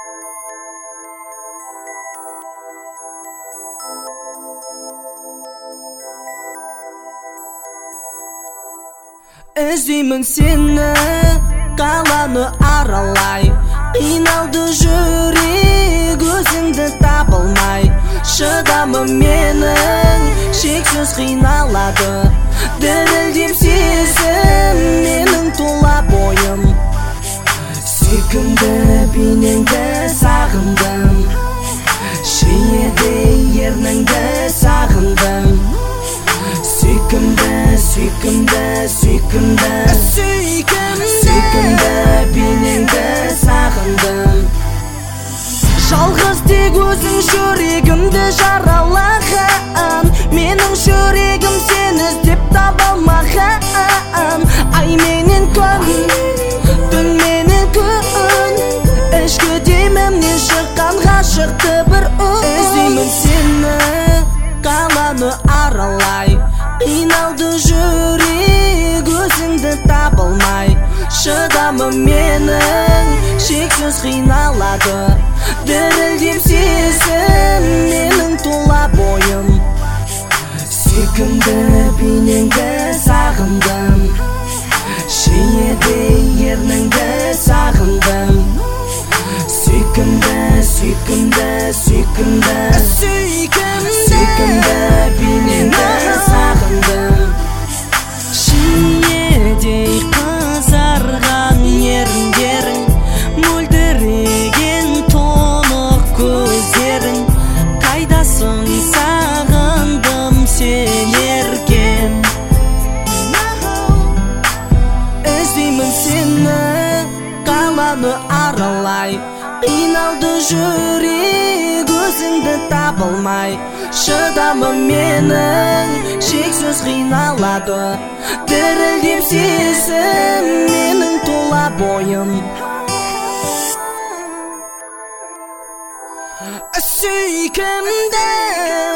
Іздеймін сені, қаланы аралай, қиналды жүрек өзіңді таба алмай. Шыдамы менің шексіз қиналады, дірілдеп сезім менің тұла бойым. Сүйкімді бейнеңді сағындым, шиедей ерніңді сағындым. Сүйкімді, сүйкімді, сүйкімді, сүйкімді бейнеңді сағындым. Жалғыз тек өзің жүрегімді жаралаған, менің жүрегім сені іздеп таба алмаған. Ай менен күн, түн менен күн, ішкі демімнен шыққан ғашықты бір үн. Іздеймін сені, қаланы аралай, қиналды жүрек өзіңді таба алмай. Шыдамы менің шексіз қиналады, дірілдеп сезім менің тұла бойым. Сүйкімді бейнеңді сағындым, шиедей ерніңді сағындым. Сүйкімді, сүйкімді, сүйкімді, сүйкімді бейнеңді сағындым. Шиедей қызарған еріндерің, мөлдіреген тұнық көздерің, қайдасың сағындым сен еркен. Іздеймін сені, қаланы аралай, қиналды жүрек өзіңді таба алмай. Шыдамы менің шексіз қиналады, дірілдеп сезім менің тұла бойым. Сүйкімді